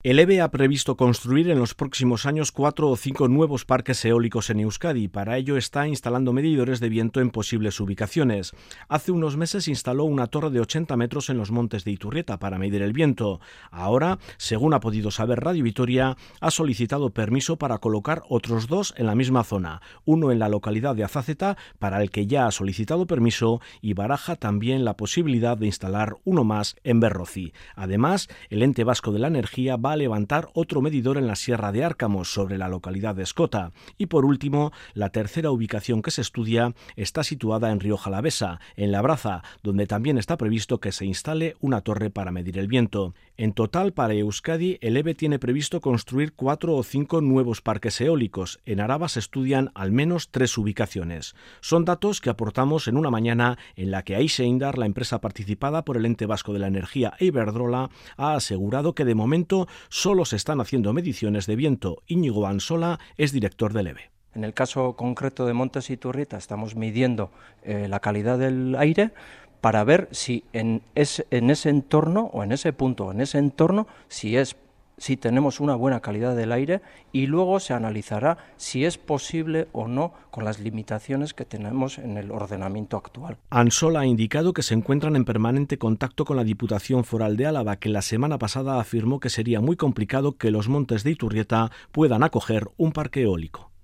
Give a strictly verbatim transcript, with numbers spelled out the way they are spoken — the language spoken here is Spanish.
El E B E ha previsto construir en los próximos años cuatro o cinco nuevos parques eólicos en Euskadi. Para ello está instalando medidores de viento en posibles ubicaciones. Hace unos meses instaló una torre de ochenta metros en los montes de Iturrieta para medir el viento. Ahora, según ha podido saber Radio Vitoria, ha solicitado permiso para colocar otros dos en la misma zona. Uno en la localidad de Azáceta, para el que ya ha solicitado permiso, y baraja también la posibilidad de instalar uno más en Berrozi. Además, el Ente Vasco de la Energía va a levantar otro medidor en la Sierra de Árcamos, sobre la localidad de Escota. Y por último, la tercera ubicación que se estudia está situada en Rioja Alavesa, en Labraza, donde también está previsto que se instale una torre para medir el viento. En total, para Euskadi, el E B E tiene previsto construir cuatro o cinco nuevos parques eólicos. En Araba se estudian al menos tres ubicaciones. Son datos que aportamos en una mañana en la que Aixe Indar, la empresa participada por el Ente Vasco de la Energía e Iberdrola, ha asegurado que de momento solo se están haciendo mediciones de viento. Íñigo Ansola es director del E B E. En el caso concreto de Montes Iturrieta estamos midiendo eh, la calidad del aire para ver si en ese, en ese entorno o en ese punto o en ese entorno si es si tenemos una buena calidad del aire, y luego se analizará si es posible o no con las limitaciones que tenemos en el ordenamiento actual. Ansola ha indicado que se encuentran en permanente contacto con la Diputación Foral de Álava, que la semana pasada afirmó que sería muy complicado que los montes de Iturrieta puedan acoger un parque eólico.